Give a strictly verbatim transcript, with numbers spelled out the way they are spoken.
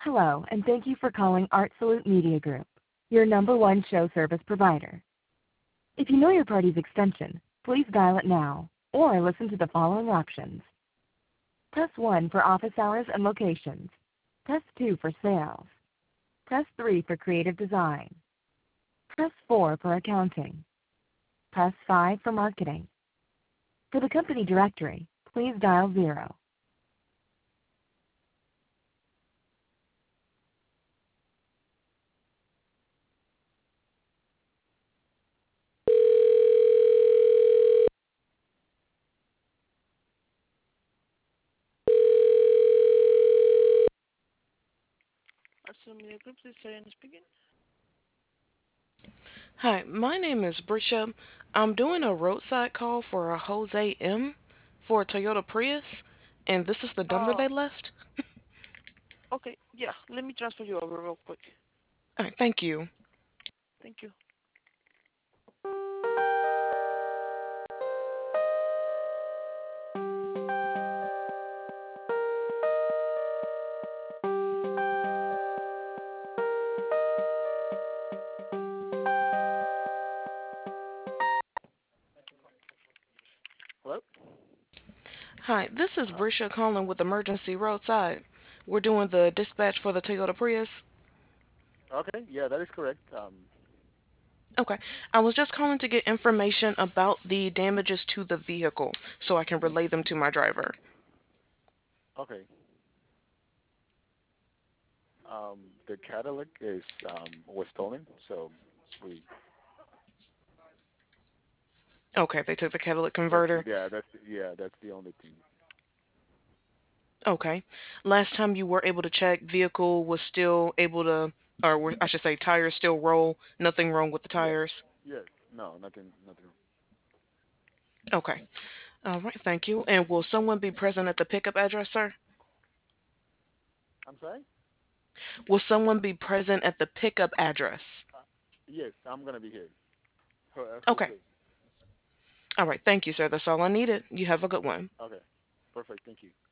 Hello, and thank you for calling Art Salute Media Group, your number one show service provider. If you know your party's extension, please dial it now, or listen to the following options. Press one for office hours and locations. Press two for sales. Press three for creative design. Press four for accounting. Press five for marketing. For the company directory, please dial zero. Assume Media Group, this is Serena speaking. Hi, my name is Brisha. I'm doing a roadside call for a Jose M for a Toyota Prius, and this is the number Uh, they left. okay, yeah, let me transfer you over real quick. All right, thank you. Thank you. Hello? Hi, this is Uh, Brisha calling with Emergency Roadside. We're doing the dispatch for the Toyota Prius. okay, yeah, that is correct. Um, Okay, I was just calling to get information about the damages to the vehicle so I can relay them to my driver. okay. Um, the catalytic is um was stolen, so we Okay, they took the catalytic that's converter. yeah that's yeah that's the only thing. Okay. Last time you were able to check, vehicle was still able to, or were- I should say, tires still roll. Nothing wrong with the Yes, tires. yes, no, nothing, nothing. Okay. All right, thank you. And will someone be present at the pickup address, sir? I'm sorry. Will someone be present at the pickup address? Uh, yes, I'm gonna be here. Uh, Okay. Jose. All right, thank you, sir. That's all I needed. You have a good one. Okay, perfect. Thank you.